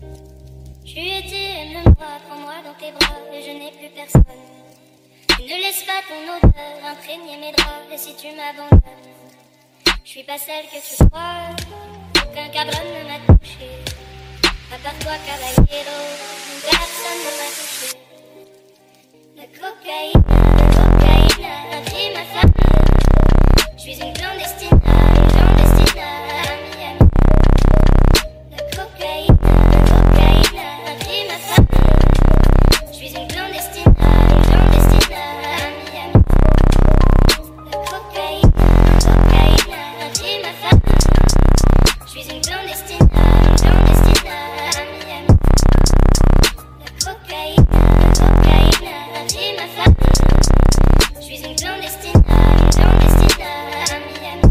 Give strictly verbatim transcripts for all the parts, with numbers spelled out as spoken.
Tu étais, aime-moi, prends-moi dans tes bras, et je n'ai plus personne. Ne laisse pas ton odeur imprégner mes draps, et si tu m'abandonnes, je suis pas celle que tu crois, aucun cabron ne m'a touché. À part toi, caballero, personne ne m'a touché. La cocaïne, la cocaïne a pris ma femme. Je suis une clandestine, une clandestine à Miami. La cocaïne, la cocaïne a pris ma femme. Je suis une clandestine, une clandestine à Miami. La cocaïne, la cocaïne a pris ma femme. Je suis une clandestine, une clandestine à Miami. La cocaïne, la cocaïne a pris ma femme. Je suis une clandestine, une clandestine à Miami.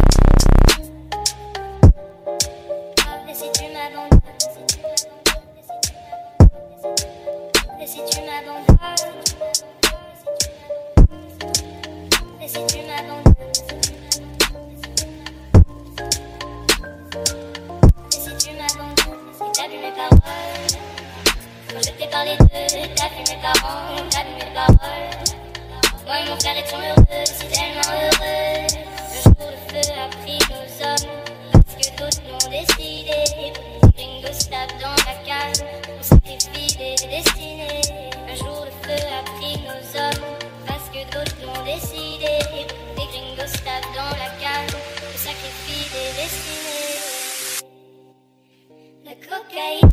Et si tu m'abandonnes, et si tu m'abandonnes, et si tu m'abandonnes, et si tu m'abandonnes, et t'as vu mes paroles, quand je t'ai parlé d'eux, t'as vu mes parents, t'as vu mes paroles. Moi et mon frère étions heureux, si tellement heureux. Le jour le feu a pris nos hommes, parce que d'autres l'ont décidé. Les gringos tapent dans la cale, on sacrifie des destinées. Un jour le feu a pris nos hommes, parce que d'autres l'ont décidé. Les gringos tapent dans la cale, on sacrifie des destinées. La cocaïne.